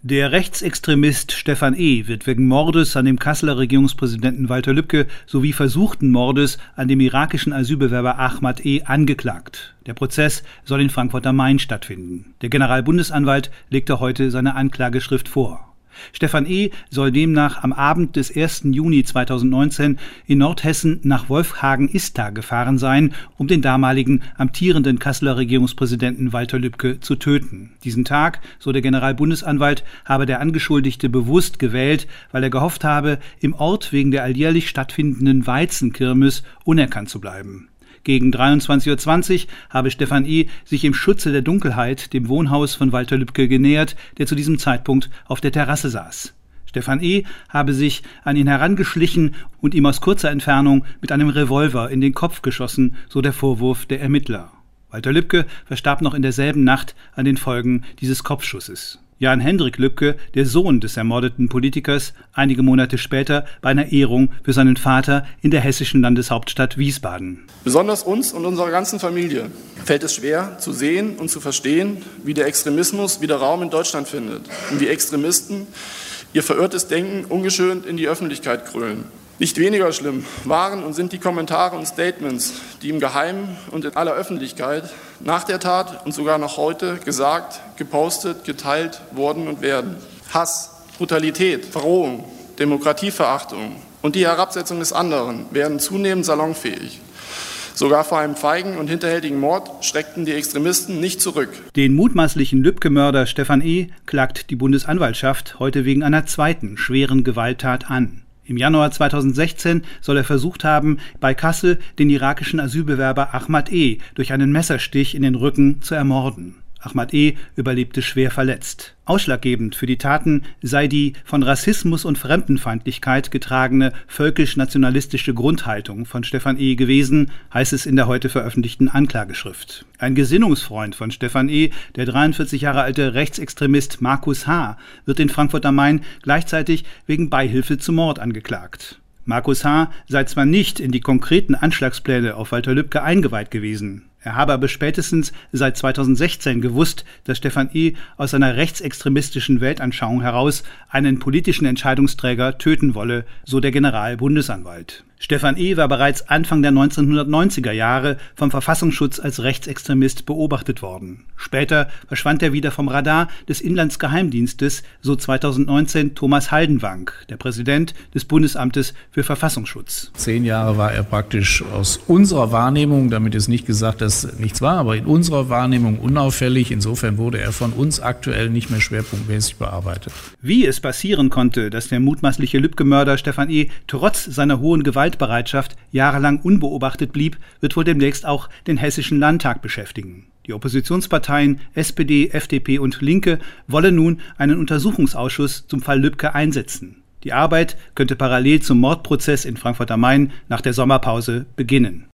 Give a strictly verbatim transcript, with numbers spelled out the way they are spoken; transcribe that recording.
Der Rechtsextremist Stefan E. wird wegen Mordes an dem Kasseler Regierungspräsidenten Walter Lübcke sowie versuchten Mordes an dem irakischen Asylbewerber Ahmad E. angeklagt. Der Prozess soll in Frankfurt am Main stattfinden. Der Generalbundesanwalt legte heute seine Anklageschrift vor. Stefan E. soll demnach am Abend des ersten Juni zweitausendneunzehn in Nordhessen nach Wolfhagen-Ista gefahren sein, um den damaligen amtierenden Kasseler Regierungspräsidenten Walter Lübcke zu töten. Diesen Tag, so der Generalbundesanwalt, habe der Angeschuldigte bewusst gewählt, weil er gehofft habe, im Ort wegen der alljährlich stattfindenden Weizenkirmes unerkannt zu bleiben. Gegen dreiundzwanzig Uhr zwanzig habe Stefan E. sich im Schutze der Dunkelheit dem Wohnhaus von Walter Lübcke genähert, der zu diesem Zeitpunkt auf der Terrasse saß. Stefan E. habe sich an ihn herangeschlichen und ihm aus kurzer Entfernung mit einem Revolver in den Kopf geschossen, so der Vorwurf der Ermittler. Walter Lübcke verstarb noch in derselben Nacht an den Folgen dieses Kopfschusses. Jan Hendrik Lübcke, der Sohn des ermordeten Politikers, einige Monate später bei einer Ehrung für seinen Vater in der hessischen Landeshauptstadt Wiesbaden. Besonders uns und unserer ganzen Familie fällt es schwer zu sehen und zu verstehen, wie der Extremismus wieder Raum in Deutschland findet und wie Extremisten ihr verirrtes Denken ungeschönt in die Öffentlichkeit krölen. Nicht weniger schlimm waren und sind die Kommentare und Statements, die im Geheimen und in aller Öffentlichkeit nach der Tat und sogar noch heute gesagt, gepostet, geteilt worden und werden. Hass, Brutalität, Verrohung, Demokratieverachtung und die Herabsetzung des anderen werden zunehmend salonfähig. Sogar vor einem feigen und hinterhältigen Mord schreckten die Extremisten nicht zurück. Den mutmaßlichen Lübcke-Mörder Stefan E. klagt die Bundesanwaltschaft heute wegen einer zweiten schweren Gewalttat an. Im Januar zweitausendsechzehn soll er versucht haben, bei Kassel den irakischen Asylbewerber Ahmad E. durch einen Messerstich in den Rücken zu ermorden. Ahmad E. überlebte schwer verletzt. Ausschlaggebend für die Taten sei die von Rassismus und Fremdenfeindlichkeit getragene völkisch-nationalistische Grundhaltung von Stefan E. gewesen, heißt es in der heute veröffentlichten Anklageschrift. Ein Gesinnungsfreund von Stefan E., der dreiundvierzig Jahre alte Rechtsextremist Markus H., wird in Frankfurt am Main gleichzeitig wegen Beihilfe zum Mord angeklagt. Markus H. sei zwar nicht in die konkreten Anschlagspläne auf Walter Lübcke eingeweiht gewesen. Er habe aber spätestens seit zweitausendsechzehn gewusst, dass Stefan E. aus seiner rechtsextremistischen Weltanschauung heraus einen politischen Entscheidungsträger töten wolle, so der Generalbundesanwalt. Stefan E. war bereits Anfang der neunzehnhundertneunziger Jahre vom Verfassungsschutz als Rechtsextremist beobachtet worden. Später verschwand er wieder vom Radar des Inlandsgeheimdienstes, so zweitausendneunzehn Thomas Haldenwang, der Präsident des Bundesamtes für Verfassungsschutz. Zehn Jahre war er praktisch aus unserer Wahrnehmung, damit ist nicht gesagt, dass nichts war, aber in unserer Wahrnehmung unauffällig. Insofern wurde er von uns aktuell nicht mehr schwerpunktmäßig bearbeitet. Wie es passieren konnte, dass der mutmaßliche Lübcke-Mörder Stefan E. trotz seiner hohen Gewaltbereitschaft jahrelang unbeobachtet blieb, wird wohl demnächst auch den Hessischen Landtag beschäftigen. Die Oppositionsparteien S P D, F D P und Linke wollen nun einen Untersuchungsausschuss zum Fall Lübcke einsetzen. Die Arbeit könnte parallel zum Mordprozess in Frankfurt am Main nach der Sommerpause beginnen.